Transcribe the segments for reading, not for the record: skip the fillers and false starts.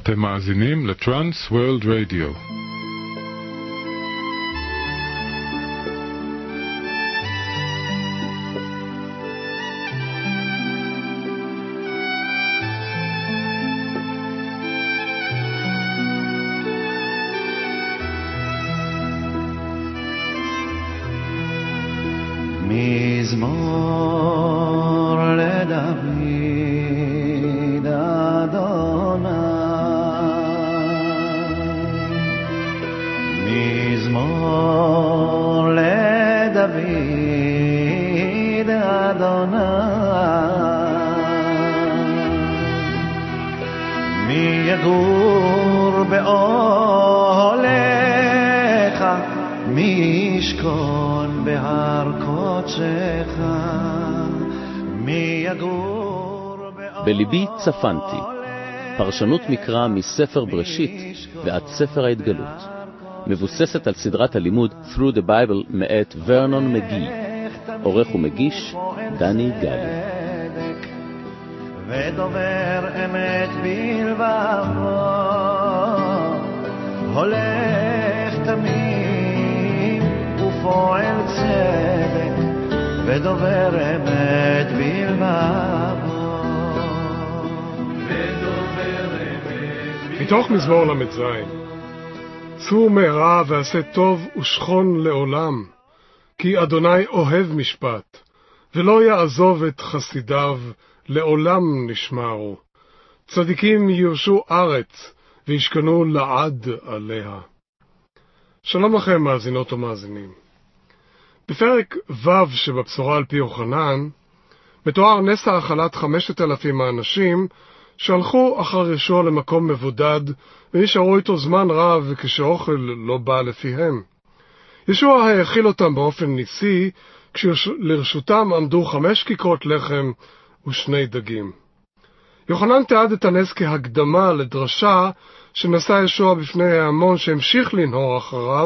אתם מאזינים לטרנס וורלד רדיו. מזמור לדוד אדוני, מזמור לדוד אדוני, מי יגור באוהליך, מי ישכון בהר קודשך, מי יגור בליבי צפנתי, פרשנות מקרא מספר בראשית ועד ספר ההתגלות, מבוססת על סדרת הלימוד Through the Bible מאת ורנון מגי, עורך ומגיש דני גלי. ודובר אמת בלבבו, הולך תמים ופועל צדק, ודובר אמת בלבבו. מתוך מזמור ל"ז. צור מהרה ועשה טוב ושכון לעולם, כי אדוני אוהב משפט, ולא יעזוב את חסידיו, לעולם נשמרו. צדיקים ירשו ארץ, וישכנו לעד עליה. שלום לכם מאזינות ומאזינים. בפרק ו' שבבשורה על פי יוחנן, מתואר נס האכלת 5,000 האנשים שהלכו אחר ישוע למקום מבודד, ונשארו איתו זמן רב כשאוכל לא בא לפיהם. ישוע האכיל אותם באופן ניסי, כשלרשותם עמדו 5 כיכרות לחם ו2 דגים. יוחנן תיעד את הנס כהקדמה לדרשה שנשא ישוע בפני ההמון שהמשיך לנהור אחריו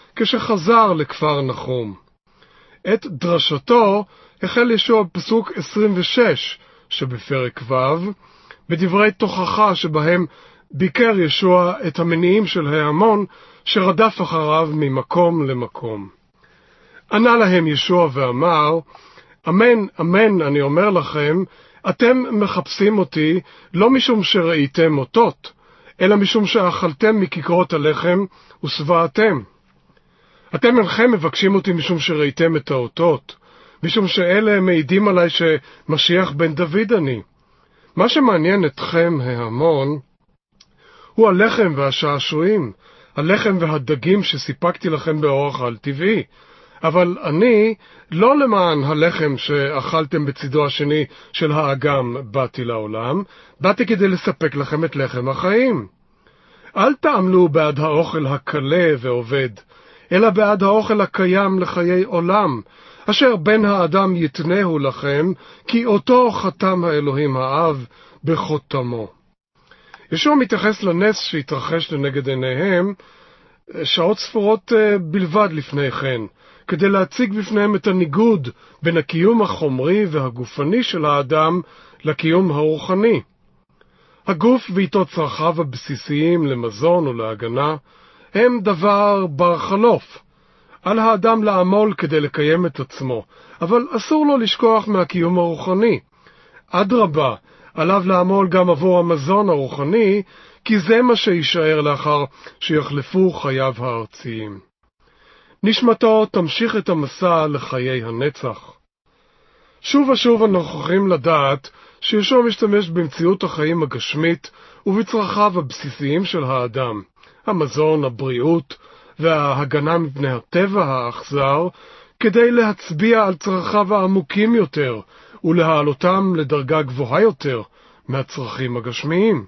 כשחזר לכפר נחום. את דרשתו החל ישוע בפסוק 26 שבפרק ו', בדברי תוכחה שבהם ביקר ישוע את המניעים של ההמון שרדף אחריו ממקום למקום. ענה להם ישוע ואמר, אמן, אמן, אני אומר לכם, אתם מחפשים אותי לא משום שראיתם אותות, אלא משום שאכלתם מכיכרות הלחם ושבעתם. אתם אינכם מבקשים אותי משום שראיתם את האותות, משום שאלה מעידים עליי שמשיח בן דוד אני. מה שמעניין אתכם ההמון הוא הלחם והשעשועים, הלחם והדגים שסיפקתי לכם באורח על טבעי. אבל אני, לא למען הלחם שאכלתם בצדו השני של האגם באתי לעולם, באתי כדי לספק לכם את לחם החיים. אל תעמלו בעד האוכל הקלה ועובד, אלא בעד האוכל הקיים לחיי עולם, אשר בן האדם יתנהו לכם, כי אותו חתם האלוהים האב בחותמו. ישוע מתייחס לנס שהתרחש לנגד עיניהם שעות ספורות בלבד לפני כן, כדי להציג בפניהם את הניגוד בין הקיום החומרי והגופני של האדם לקיום הרוחני. הגוף ואיתו צרכיו הבסיסיים למזון ולהגנה הם דבר בר חלוף. על האדם לעמול כדי לקיים את עצמו, אבל אסור לו לשכוח מהקיום הרוחני. אדרבה, עליו לעמול גם עבור המזון הרוחני, כי זה מה שישאר לאחר שיחלפו חייו הארציים. נשמתו תמשיך את המסע לחיי הנצח. שוב ושוב הנוכחים לדעת שישוע משתמש במציאות החיים הגשמית ובצרכיו הבסיסיים של האדם, המזון, הבריאות וההגנה מפני הטבע האכזר, כדי להצביע על צרכיו העמוקים יותר ולהעלותם לדרגה גבוהה יותר מהצרכים הגשמיים.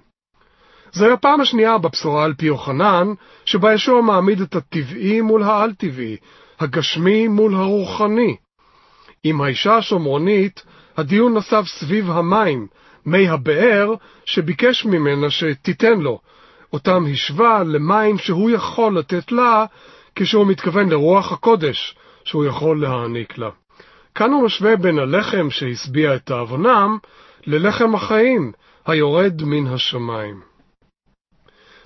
זו הפעם השנייה בבשורה על פי יוחנן, שבה ישוע מעמיד את הטבעי מול העל-טבעי, הגשמי מול הרוחני. עם האישה השומרונית, הדיון נסב סביב המים, מי הבאר, שביקש ממנה שתיתן לו. אותם השווה למים שהוא יכול לתת לה, כשהוא מתכוון לרוח הקודש, שהוא יכול להעניק לה. כאן הוא משווה בין הלחם שהסביע את תאבונם, ללחם החיים, היורד מן השמיים.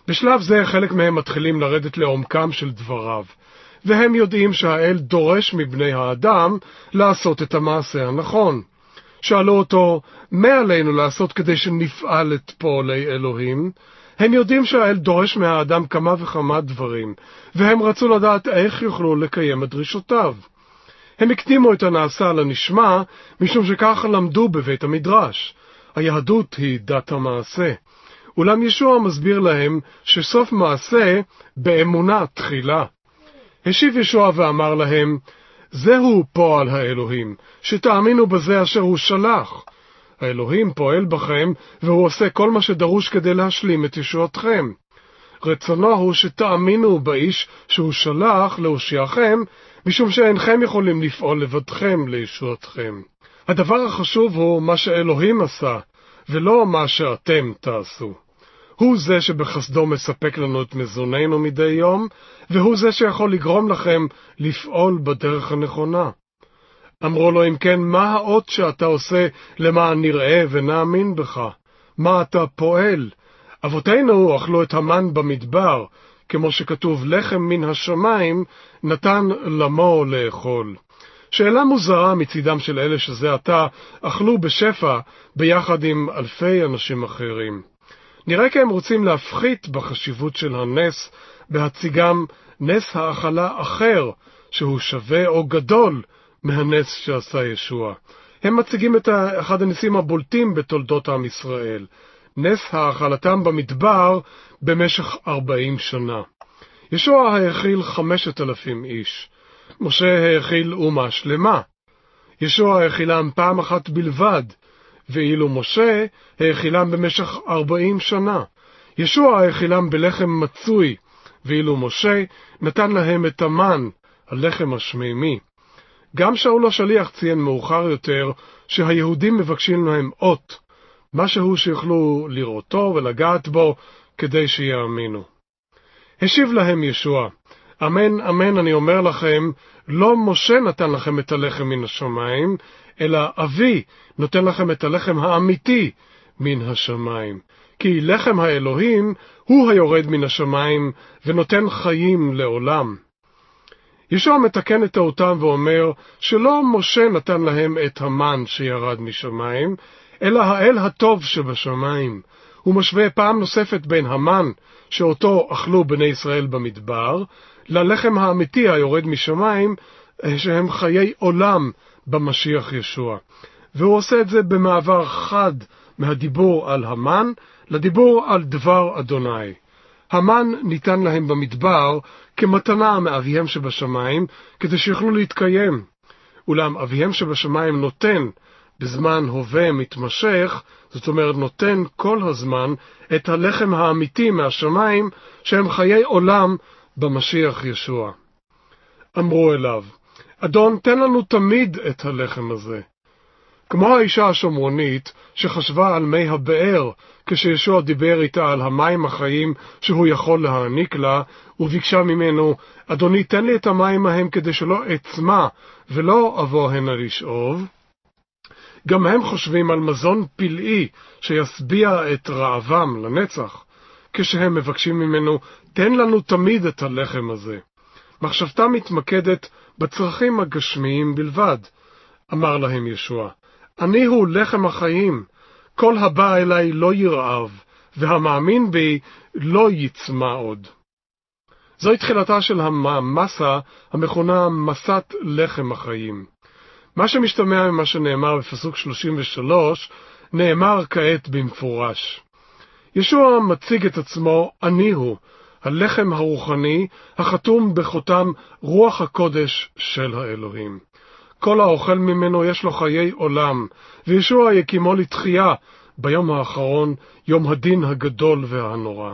בשלב זה חלק מהם מתחילים לרדת לעומקם של דבריו, והם יודעים שהאל דורש מבני האדם לעשות את המעשה הנכון. שאלו אותו, מה עלינו לעשות כדי שנפעל את פועלי אלוהים? הם יודעים שהאל דורש מהאדם כמה וכמה דברים, והם רצו לדעת איך יוכלו לקיים את דרישותיו. הם הקדימו את הנעשה לנשמע, משום שכך למדו בבית המדרש. היהדות היא דת המעשה. אולם ישוע מסביר להם שסוף מעשה באמונה תחילה. השיב ישוע ואמר להם, זהו פועל האלוהים, שתאמינו בזה אשר הוא שלח. האלוהים פועל בכם, והוא עושה כל מה שדרוש כדי להשלים את ישועתכם. רצונו הוא שתאמינו באיש שהוא שלח להושיעכם, משום שאינכם יכולים לפעול לבדכם לישועתכם. הדבר החשוב הוא מה שאלוהים עשה, ולא מה שאתם תעשו. הוא זה שבחסדו מספק לנו את מזוננו מדי יום, והוא זה שיכול לגרום לכם לפעול בדרך הנכונה. אמרו לו, אם כן, מה האות שאתה עושה למען נראה ונאמין בך? מה אתה פועל? אבותינו אכלו את המן במדבר, כמו שכתוב, לחם מן השמיים נתן למו לאכול. שאלה מוזרה מצידם של אלה שזה עתה אכלו בשפע ביחד עם אלפי אנשים אחרים. נראה כי הם רוצים להפחית בחשיבות של הנס, בהציגם נס האכלה אחר, שהוא שווה או גדול מהנס שעשה ישוע. הם מציגים את אחד הניסים הבולטים בתולדות עם ישראל, נס האכלתם במדבר במשך 40 שנה. ישוע האכיל 5,000 איש. משה האכיל אומה שלמה. ישוע האכילם פעם אחת בלבד, ואילו משה האכילם במשך 40 שנה. ישוע האכילם בלחם מצוי, ואילו משה נתן להם את המן, הלחם השמימי. גם שאול השליח ציין מאוחר יותר שהיהודים מבקשים להם אות, משהו שיוכלו לראותו ולגעת בו כדי שיאמינו. השיב להם ישוע, אמן אמן אני אומר לכם, לא משה נתן לכם את הלחם מן השמיים, אלא אבי נותן לכם את הלחם האמיתי מן השמיים. כי לחם האלוהים הוא היורד מן השמיים ונותן חיים לעולם. ישוע מתקן את טעותם ואומר שלא משה נתן להם את המן שירד משמיים, אלא האל הטוב שבשמיים. הוא משווה פעם נוספת בין המן שאותו אכלו בני ישראל במדבר, ללחם האמיתי היורד משמיים, שהם חיי עולם במשיח ישוע. והוא עושה את זה במעבר חד מהדיבור על המן לדיבור על דבר אדוני. המן ניתן להם במדבר כמתנה מאביהם שבשמיים, כדי שיוכלו להתקיים. אולם אביהם שבשמיים נותן בזמן הווה מתמשך, זאת אומרת נותן כל הזמן את הלחם האמיתי מהשמיים, שהם חיי עולם במשיח ישוע. אמרו אליו, אדון, תן לנו תמיד את הלחם הזה. כמו האישה השומרונית שחשבה על מי הבאר, כשישוע דיבר איתה על המים החיים שהוא יכול להעניק לה, וביקשה ממנו, אדוני, תן לי את המים ההם כדי שלא אצמא ולא אבוא הנה לשאוב. גם הם חושבים על מזון פלאי שיסביע את רעבם לנצח, כשהם מבקשים ממנו, תן לנו תמיד את הלחם הזה. מחשבתם מתמקדת בצרכים הגשמיים בלבד. אמר להם ישוע, אני הוא לחם החיים, כל הבא אליי לא ירעב, והמאמין בי לא יצמא עוד. זוהי תחילתה של המסה המכונה מסת לחם החיים. מה שמשתמע ממה שנאמר בפסוק 33, נאמר כעת במפורש. ישוע מציג את עצמו, אני הוא, הלחם הרוחני, החתום בחותם רוח הקודש של האלוהים. כל האוכל ממנו יש לו חיי עולם, וישוע יקימו לתחייה ביום האחרון, יום הדין הגדול והנורא.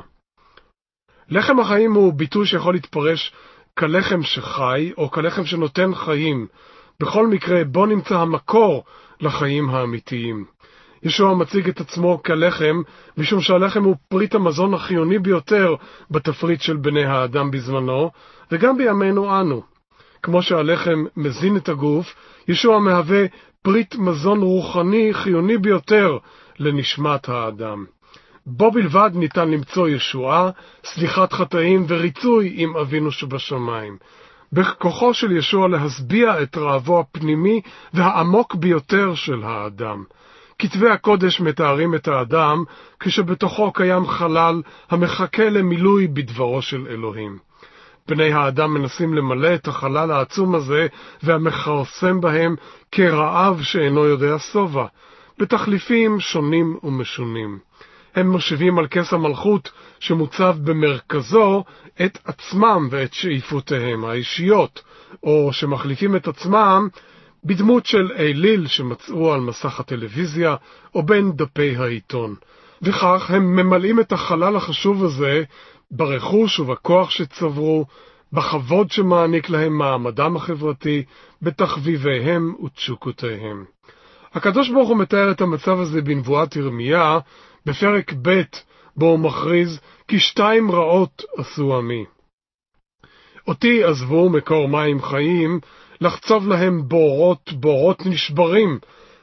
לחם החיים הוא ביטוי שיכול להתפרש כלחם שחי, או כלחם שנותן חיים. בכל מקרה, בו נמצא המקור לחיים האמיתיים. ישוע מציג את עצמו כלחם, משום שהלחם הוא פריט המזון החיוני ביותר בתפריט של בני האדם בזמנו, וגם בימינו אנו. כמו שהלחם מזין את הגוף, ישוע מהווה פריט מזון רוחני חיוני ביותר לנשמת האדם. בו בלבד ניתן למצוא ישועה, סליחת חטאים וריצוי עם אבינו שבשמיים. בכוחו של ישוע להשביע את רעבו הפנימי והעמוק ביותר של האדם. כתבי הקודש מתארים את האדם כשבתוכו קיים חלל המחכה למילוי בדברו של אלוהים. בני האדם מנסים למלא את החלל העצום הזה והמכרסם בהם כרעב שאינו יודע שובע, בתחליפים שונים ומשונים. הם מושיבים על כס המלכות שמוצב במרכזו את עצמם ואת שאיפותיהם האישיות, או שמחליפים את עצמם בדמות של אליל שמצאו על מסך הטלוויזיה או בין דפי העיתון. וכך הם ממלאים את החלל החשוב הזה ברכוש ובכוח שצברו, בכבוד שמעניק להם מעמדם החברתי, בתחביביהם ותשוקותיהם. הקדוש ברוך הוא מתאר את המצב הזה בנבואת ירמיה, בפרק ב', בו הוא מכריז, כי 2 רעות עשו עמי. אותי עזבו מקור מים חיים, לחצוב להם בורות נשברים,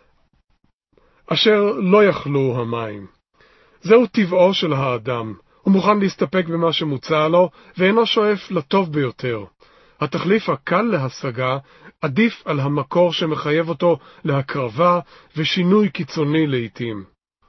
אשר לא יכלו המים. זהו טבעו של האדם. הוא מוכן להסתפק במה שמוצע לו, ואינו שואף לטוב ביותר. התחליף הקל להשגה עדיף על המקור שמחייב אותו להקרבה ושינוי קיצוני לעתים.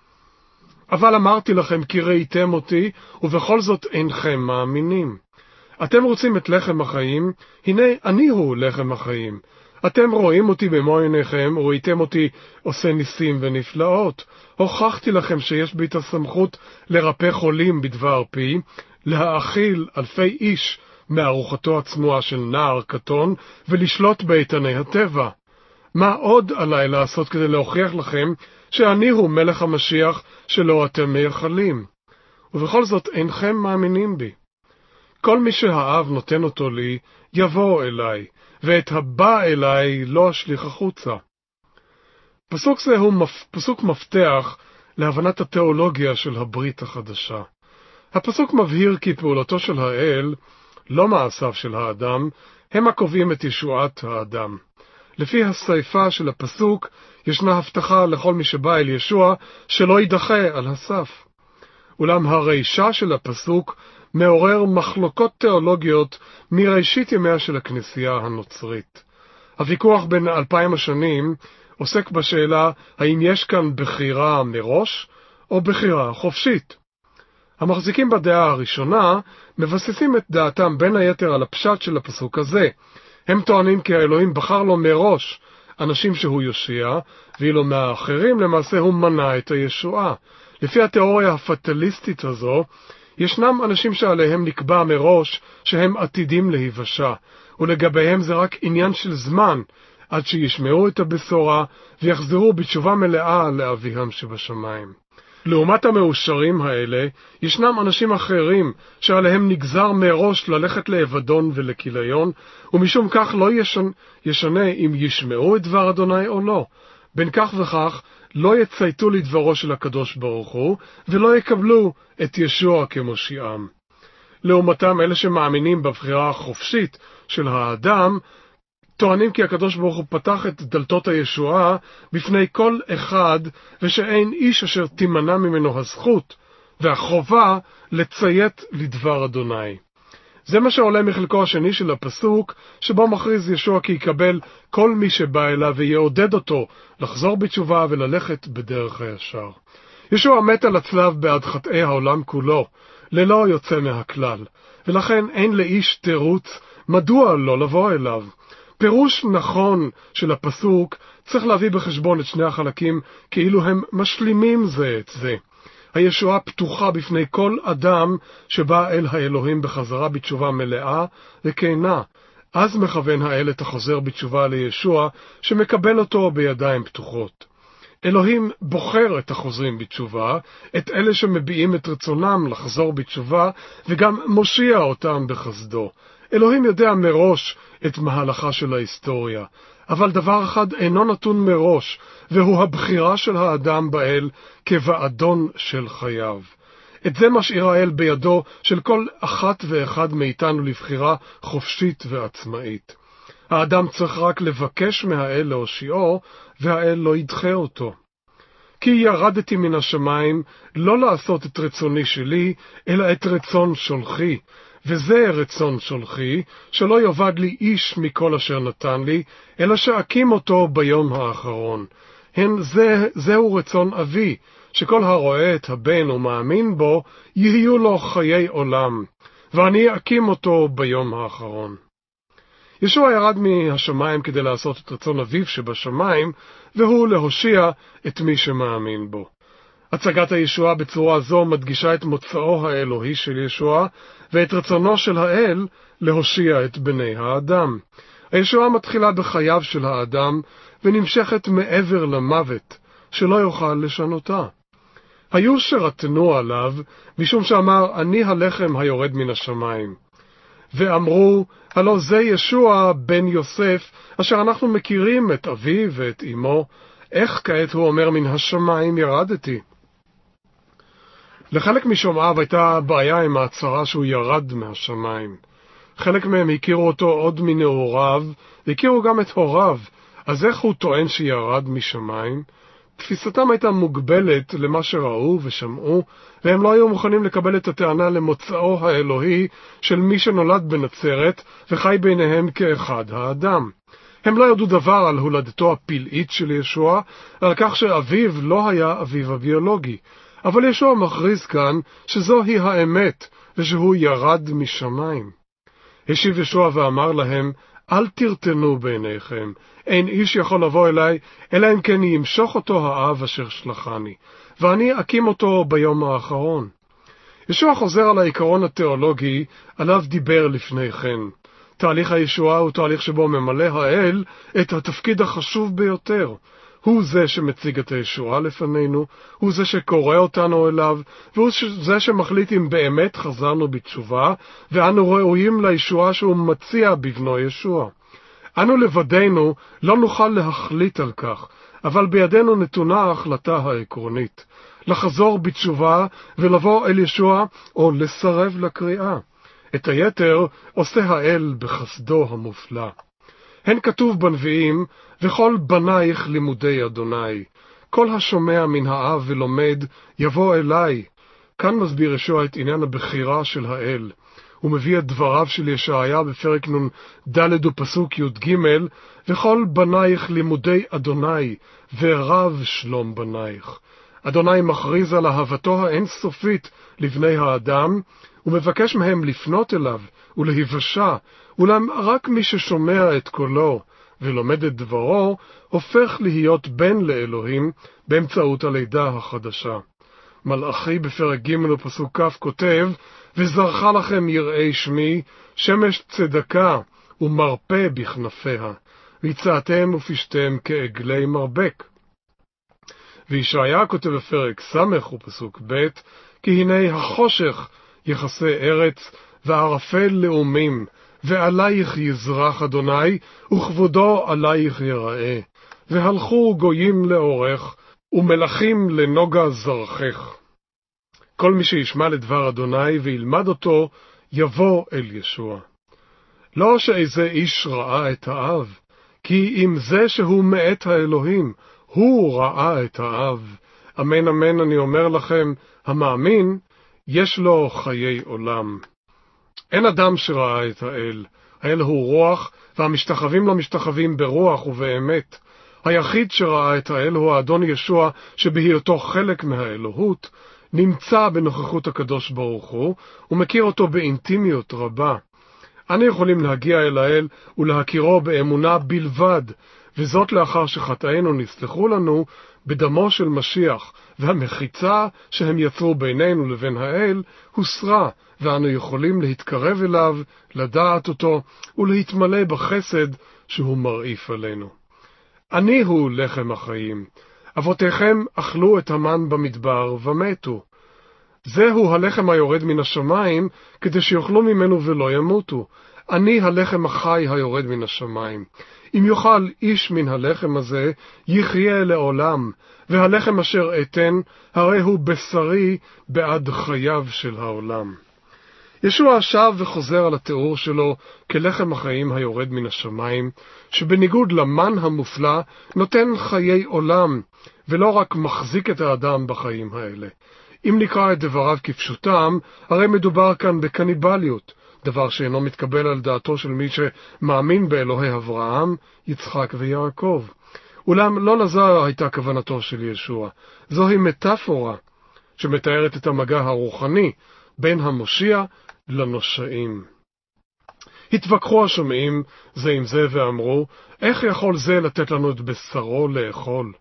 אבל אמרתי לכם כי ראיתם אותי, ובכל זאת אינכם מאמינים. אתם רוצים את לחם החיים, הנה אני הוא לחם החיים. אתם רואים אותי במו עיניכם, וראיתם אותי עושה ניסים ונפלאות. הוכחתי לכם שיש בי את הסמכות לרפא חולים בדבר פי, להאכיל אלפי איש מארוחתו הצנועה של נער קטון, ולשלוט באיתני הטבע. מה עוד עליי לעשות כדי להוכיח לכם שאני הוא מלך המשיח שלא אתם מייחלים? ובכל זאת אינכם מאמינים בי. כל מי שהאב נותן אותו לי, יבוא אליי, ואת הבא אליי לא אשליך החוצה. פסוק זה הוא פסוק מפתח להבנת התיאולוגיה של הברית החדשה. הפסוק מבהיר כי פעולתו של האל, לא מעשיו של האדם, הם הקובעים את ישועת האדם. לפי הסייפה של הפסוק, ישנה הבטחה לכל מי שבא אל ישוע שלא יידחה על הסף. אולם הרישה של הפסוק מעורר מחלוקות תיאולוגיות מראשית ימיה של הכנסייה הנוצרית. הוויכוח בין 2000 השנים עוסק בשאלה האם יש כאן בחירה מראש או בחירה חופשית. המחזיקים בדעה הראשונה מבססים את דעתם בין היתר על הפשט של הפסוק הזה. הם טוענים כי האלוהים בחר לו מראש אנשים שהוא יושיע, ואילו מהאחרים למעשה הוא מנע את הישועה. לפי התיאוריה הפטליסטית הזו, ישנם אנשים שעליהם נקבע מראש שהם עתידים להיוושע, ולגביהם זה רק עניין של זמן עד שישמעו את הבשורה ויחזרו בתשובה מלאה לאביהם שבשמיים. לעומת המאושרים האלה, ישנם אנשים אחרים שעליהם נגזר מראש ללכת לאבדון ולכיליון, ומשום כך לא ישנה אם ישמעו את דבר אדוני או לא. בין כך וכך לא יצייתו לדברו של הקדוש ברוך הוא, ולא יקבלו את ישוע כמושיעם. לעומתם אלה שמאמינים בבחירה החופשית של האדם, טוענים כי הקדוש ברוך הוא פתח את דלתות הישועה בפני כל אחד, ושאין איש אשר תימנע ממנו הזכות והחובה לציית לדבר אדוני. זה מה שעולה מחלקו השני של הפסוק, שבו מכריז ישוע כי יקבל כל מי שבא אליו ויעודד אותו לחזור בתשובה וללכת בדרך הישר. ישוע מת על הצלב בעד חטאי העולם כולו, ללא יוצא מהכלל, ולכן אין לאיש תירוץ מדוע לא לבוא אליו. פירוש נכון של הפסוק צריך להביא בחשבון את שני החלקים כאילו הם משלימים זה את זה. הישועה פתוחה בפני כל אדם שבא אל האלוהים בחזרה בתשובה מלאה וכנה. אז מכוון האל את החוזר בתשובה לישוע שמקבל אותו בידיים פתוחות. אלוהים בוחר את החוזרים בתשובה, את אלה שמביעים את רצונם לחזור בתשובה, וגם מושיע אותם בחסדו. אלוהים יודע מראש את מהלכה של ההיסטוריה, אבל דבר אחד אינו נתון מראש, והוא הבחירה של האדם באל כבאדון של חייו. את זה משאיר האל בידו של כל אחת ואחד מאיתנו לבחירה חופשית ועצמאית. האדם צריך רק לבקש מהאל להושיעו, והאל לא ידחה אותו. כי ירדתי מן השמיים לא לעשות את רצוני שלי, אלא את רצון שולחי. וזה רצון שולחי, שלא יאבד לי איש מכל אשר נתן לי, אלא שאקים אותו ביום האחרון. זהו רצון אבי, שכל הרואה את הבן ומאמין בו, יהיו לו חיי עולם, ואני אקים אותו ביום האחרון. ישוע ירד מהשמיים כדי לעשות את רצון אביו שבשמיים, והוא להושיע את מי שמאמין בו. הצגת הישועה בצורה זו מדגישה את מוצאו האלוהי של ישוע, ואת רצונו של האל להושיע את בני האדם. הישועה מתחילה בחייו של האדם, ונמשכת מעבר למוות, שלא יוכל לשנותה. היו שרתנו עליו, משום שאמר, אני הלחם היורד מן השמיים. ואמרו, הלא זה ישוע בן יוסף, אשר אנחנו מכירים את אביו ואת אמו, איך כעת הוא אומר מן השמיים ירדתי? לחלק משומעיו הייתה בעיה עם ההצהרה שהוא ירד מהשמיים. חלק מהם הכירו אותו עוד מנעוריו, והכירו גם את הוריו, אז איך הוא טוען שירד משמיים? תפיסתם הייתה מוגבלת למה שראו ושמעו, והם לא היו מוכנים לקבל את הטענה למוצאו האלוהי של מי שנולד בנצרת וחי ביניהם כאחד האדם. הם לא ידעו דבר על הולדתו הפלאית של ישוע, על כך שאביו לא היה אביו הביולוגי. אבל ישוע מכריז כאן שזוהי האמת ושהוא ירד משמיים. השיב ישוע ואמר להם, אל תרתנו בעיניכם, אין איש יכול לבוא אליי, אלא אם כן ימשוך אותו האב אשר שלחני, ואני אקים אותו ביום האחרון. ישוע חוזר על העיקרון התיאולוגי עליו דיבר לפני כן. תהליך הישועה הוא תהליך שבו ממלא האל את התפקיד החשוב ביותר. הוא זה שמציג את הישועה לפנינו, הוא זה שקורא אותנו אליו, והוא זה שמחליט אם באמת חזרנו בתשובה, ואנו ראויים לישועה שהוא מציע בבנו ישוע. אנו לבדנו לא נוכל להחליט על כך, אבל בידינו נתונה ההחלטה העקרונית, לחזור בתשובה ולבוא אל ישוע או לסרב לקריאה. את היתר עושה האל בחסדו המופלא. הן כתוב בנביאים, וכל בנייך לימודי אדוני. כל השומע מן האב ולומד, יבוא אליי. כאן מסביר ישוע את עניין הבחירה של האל. הוא מביא את דבריו של ישעיה בפרק נ"ד ופסוק י"ג, וכל בנייך לימודי אדוני, ורב שלום בנייך. אדוני מכריז על אהבתו האינסופית לבני האדם, ומבקש מהם לפנות אליו ולהיוושע, אולם רק מי ששומע את קולו ולומד את דברו, הופך להיות בן לאלוהים באמצעות הלידה החדשה. מלאכי בפרק ג' ופסוק כ' כותב, וזרחה לכם יראי שמי, שמש צדקה ומרפא בכנפיה, ויצאתם ופשתם כעגלי מרבק. וישעיה כותב בפרק ס' ופסוק ב', כי הנה החושך יחסה ארץ, וערפל לאומים, ועלייך יזרח אדוני, וכבודו עלייך יראה. והלכו גויים לאורך, ומלכים לנוגה זרחך. כל מי שישמע לדבר אדוני וילמד אותו, יבוא אל ישוע. לא שאיזה איש ראה את האב, כי אם זה שהוא מאת האלוהים, הוא ראה את האב. אמן אמן אני אומר לכם, המאמין, יש לו חיי עולם. אין אדם שראה את האל. האל הוא רוח, והמשתחווים לו משתחווים ברוח ובאמת. היחיד שראה את האל הוא האדון ישוע, שבהיותו חלק מהאלוהות, נמצא בנוכחות הקדוש ברוך הוא, ומכיר אותו באינטימיות רבה. אנו יכולים להגיע אל האל ולהכירו באמונה בלבד, וזאת לאחר שחטאינו נסלחו לנו בדמו של משיח, והמחיצה שהם יצרו בינינו לבין האל הוסרה, ואנו יכולים להתקרב אליו, לדעת אותו, ולהתמלא בחסד שהוא מרעיף עלינו. אני הוא לחם החיים. אבותיכם אכלו את המן במדבר ומתו. זהו הלחם היורד מן השמיים, כדי שיאכלו ממנו ולא ימותו. אני הלחם החי היורד מן השמיים. אם יאכל איש מן הלחם הזה, יחיה לעולם, והלחם אשר אתן, הרי הוא בשרי בעד חייו של העולם. ישוע שב וחוזר על התיאור שלו כלחם החיים היורד מן השמיים, שבניגוד למן המופלא נותן חיי עולם, ולא רק מחזיק את האדם בחיים האלה. אם נקרא את דבריו כפשוטם, הרי מדובר כאן בקניבליות, דבר שאינו מתקבל על דעתו של מי שמאמין באלוהי אברהם, יצחק ויעקב. אולם לא לזו הייתה כוונתו של ישוע. זוהי מטאפורה שמתארת את המגע הרוחני בין המושיע לנושעים. התווכחו השומעים זה עם זה ואמרו, איך יכול זה לתת לנו את בשרו לאכול?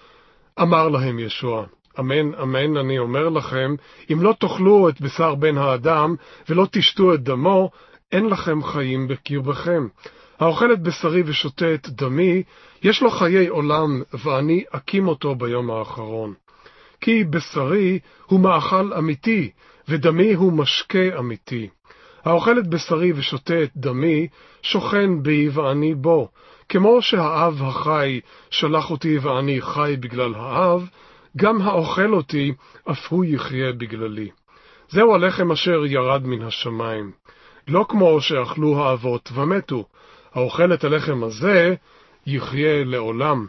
אמר להם ישוע, אמן, אמן, אני אומר לכם, אם לא תאכלו את בשר בן האדם ולא תשתו את דמו, אין לכם חיים בקרבכם. האוכל את בשרי ושותה את דמי, יש לו חיי עולם, ואני אקים אותו ביום האחרון. כי בשרי הוא מאכל אמיתי, ודמי הוא משקה אמיתי. האוכל את בשרי ושותה את דמי, שוכן בי ואני בו. כמו שהאב החי שלח אותי ואני חי בגלל האב, גם האוכל אותי, אף הוא יחיה בגללי. זהו הלחם אשר ירד מן השמיים. לא כמו שאכלו האבות ומתו. האוכל את הלחם הזה, יחיה לעולם.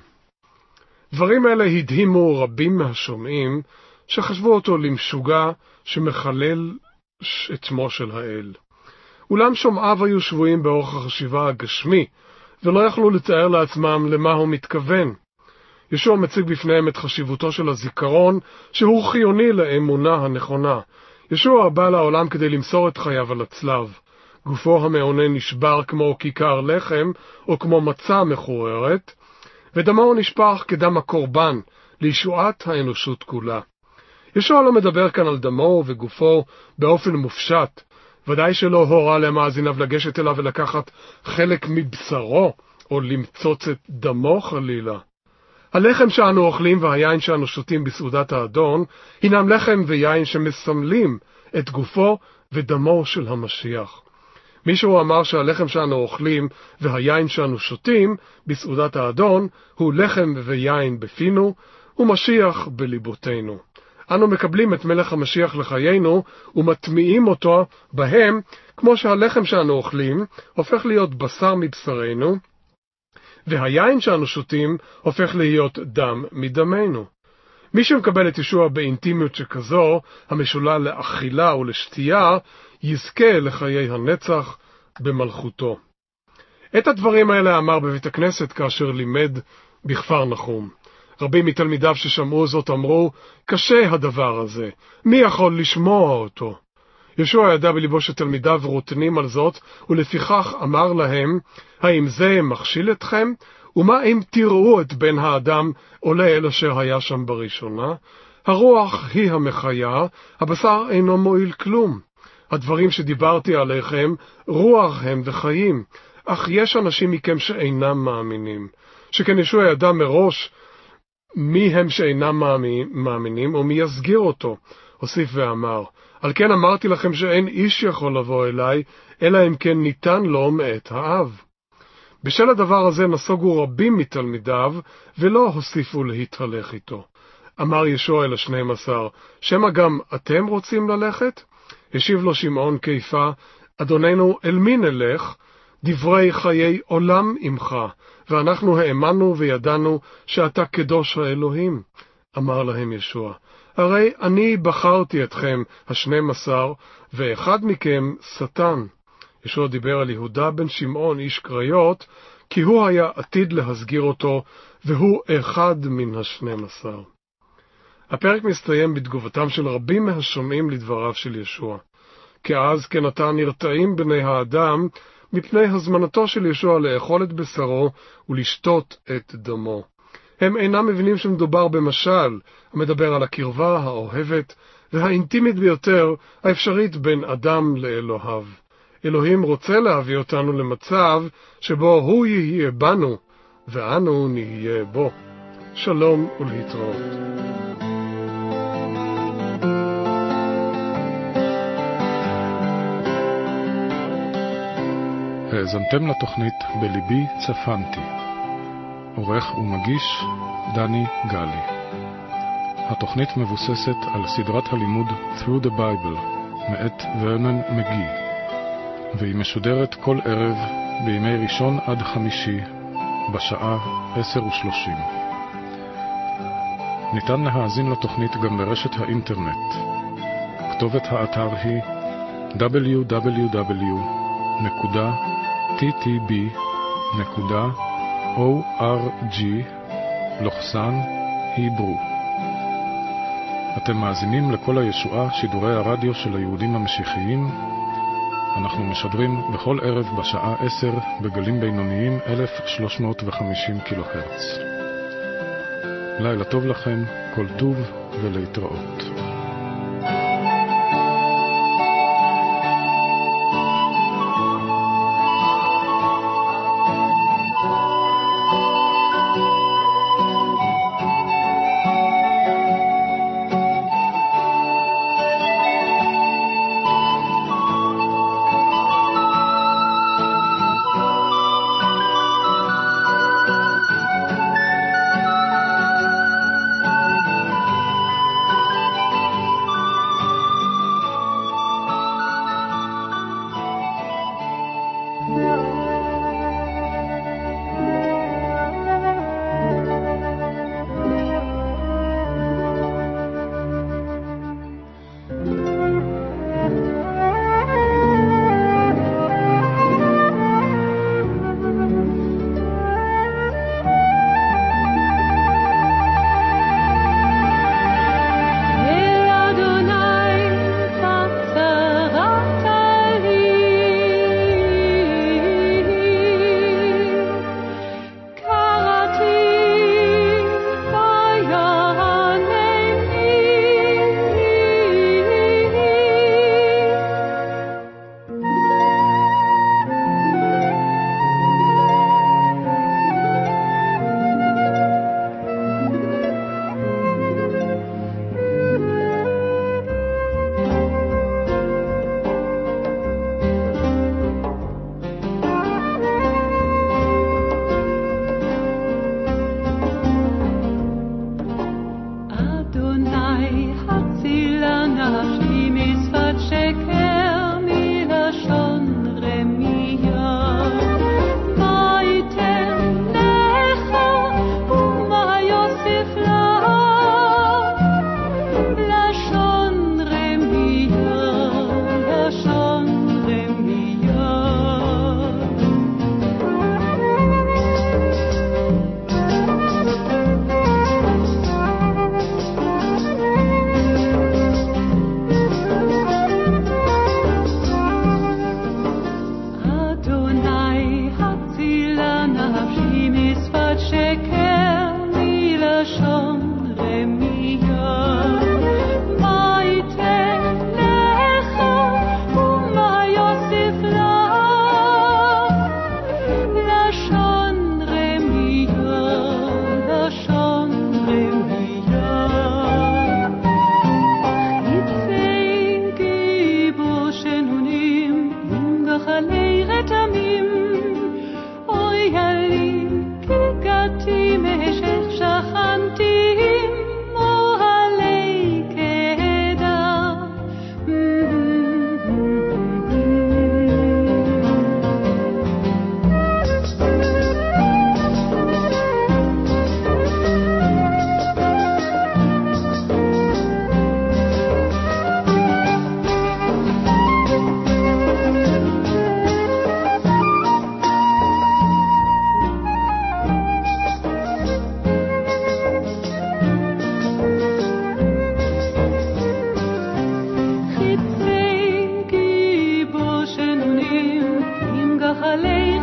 דברים אלה הדהימו רבים מהשומעים, שחשבו אותו למשוגע שמחלל את שמו של האל. אולם שומעיו היו שבויים באורח החשיבה הגשמי, ולא יכלו לתאר לעצמם למה הוא מתכוון. ישוע מציג בפניהם את חשיבותו של הזיכרון, שהוא חיוני לאמונה הנכונה. ישוע בא לעולם כדי למסור את חייו על הצלב. גופו המעונן נשבר כמו כיכר לחם, או כמו מצה מחוררת, ודמו נשפך כדם הקורבן, לישועת האנושות כולה. ישוע לא מדבר כאן על דמו וגופו באופן מופשט, ודאי שלא הורה למאזיניו לגשת אליו ולקחת חלק מבשרו, או למצוץ את דמו חלילה. הלחם שאנו אוכלים והיין שאנו שותים בסעודת האדון, הינם לחם ויין שמסמלים את גופו ודמו של המשיח. מישהו אמר שהלחם שאנו אוכלים והיין שאנו שותים בסעודת האדון הוא לחם ויין בפינו ומשיח בליבותינו. אנו מקבלים את מלך המשיח לחיינו ומטמיעים אותו בהם, כמו שהלחם שאנו אוכלים הופך להיות בשר מבשרנו, והיין שאנו שותים הופך להיות דם מדמנו. מי שמקבל את ישוע באינטימיות שכזו, המשולל לאכילה ולשתייה, יזכה לחיי הנצח במלכותו. את הדברים האלה אמר בבית הכנסת כאשר לימד בכפר נחום. רבים מתלמידיו ששמעו זאת אמרו, קשה הדבר הזה, מי יכול לשמוע אותו? ישוע ידע בליבו שתלמידיו רוטנים על זאת, ולפיכך אמר להם, האם זה מכשיל אתכם? ומה אם תראו את בן האדם עולה אל אשר היה שם בראשונה? הרוח היא המחיה, הבשר אינו מועיל כלום. הדברים שדיברתי עליכם, רוח הם וחיים, אך יש אנשים מכם שאינם מאמינים. שכן ישוע ידע מראש מי הם שאינם מאמינים ומי יסגיר אותו. הוסיף ואמר, על כן אמרתי לכם שאין איש יכול לבוא אליי, אלא אם כן ניתן לו מאת האב. בשל הדבר הזה נסוגו רבים מתלמידיו, ולא הוסיפו להתהלך איתו. אמר ישוע אל 12, שמא גם אתם רוצים ללכת? השיב לו שמעון כיפה, אדוננו אל מי נלך? דברי חיי עולם עמך, ואנחנו האמנו וידענו שאתה קדוש האלוהים. אמר להם ישוע, הרי אני בחרתי אתכם 12, ואחד מכם שטן. ישוע דיבר על יהודה בן שמעון איש קריות, כי הוא היה עתיד להסגיר אותו, והוא אחד מן 12. הפרק מסתיים בתגובתם של רבים מהשומעים לדבריו של ישוע. כאז כן עתה נרתעים בני האדם, מפני הזמנתו של ישוע לאכול את בשרו ולשתות את דמו. הם אינם מבינים שמדובר במשל, המדבר על הקרבה האוהבת והאינטימית ביותר האפשרית בין אדם לאלוהיו. אלוהים רוצה להביא אותנו למצב שבו הוא יהיה בנו ואנו נהיה בו. שלום ולהתראות. האזנתם לתוכנית בליבי צפנתי. עורך ומגיש דני גלי. התוכנית מבוססת על סדרת הלימוד Through the Bible מאת ורנון מגי, והיא משודרת כל ערב בימי ראשון עד חמישי בשעה 10:30. ניתן להאזין לתוכנית גם ברשת האינטרנט. כתובת האתר היא www.ttb.org/Hebrew. אתם מאזינים לכל הישועה, שידורי הרדיו של היהודים המשיחיים. אנחנו משדרים בכל ערב בשעה 10 בגלים בינוניים 1350 קילוהרץ. לילה טוב לכם, כל טוב ולהתראות. חצי גיבוש שנונים עם גחלי